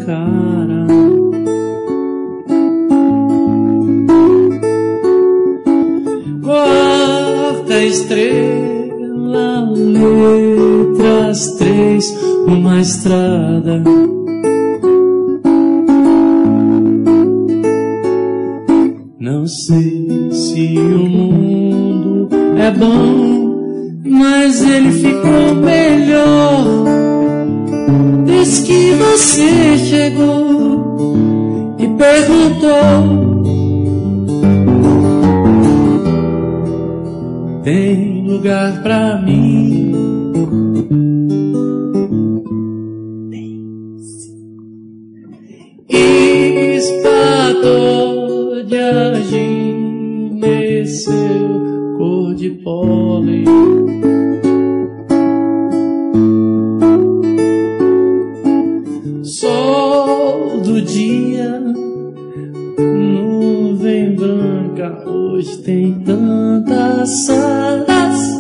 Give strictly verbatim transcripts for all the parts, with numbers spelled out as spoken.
cara. Quarta estrela, letras três, uma estrada. Não sei se o mundo é bom, mas ele ficou melhor desde que você chegou e perguntou: tem lugar pra mim? Tem. Espatou de agimeceu cor de pólen. Sol do dia, nuvem branca, hoje tem tantas salas.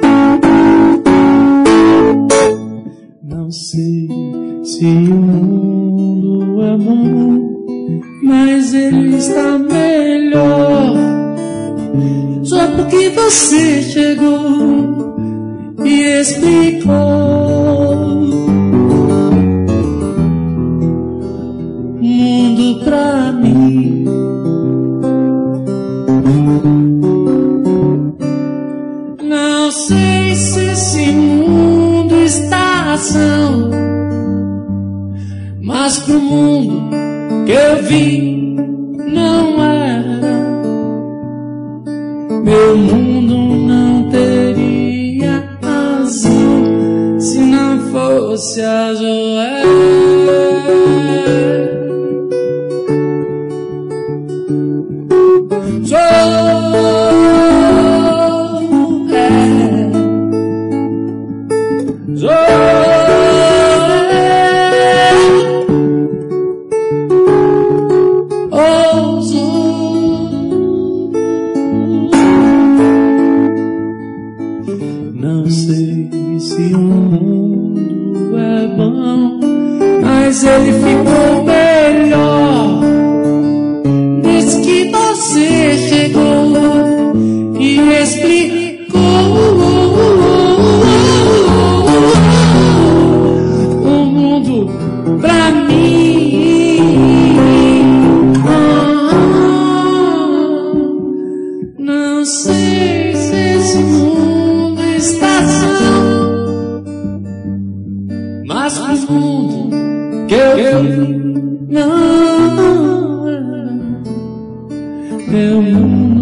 Não sei se o mundo é bom, mas ele está melhor só porque você chegou e explicou mundo pra mim. Não sei se esse mundo está ação, mas pro mundo que eu vim não era. Meu mundo não teria razão se não fosse a Joé. Não sei se o mundo é bom, mas ele ficou melhor desde que você chegou e explicou o mundo pra mim. Não sei se esse mundo estação, mas pro mundo que eu vi não era meu mundo.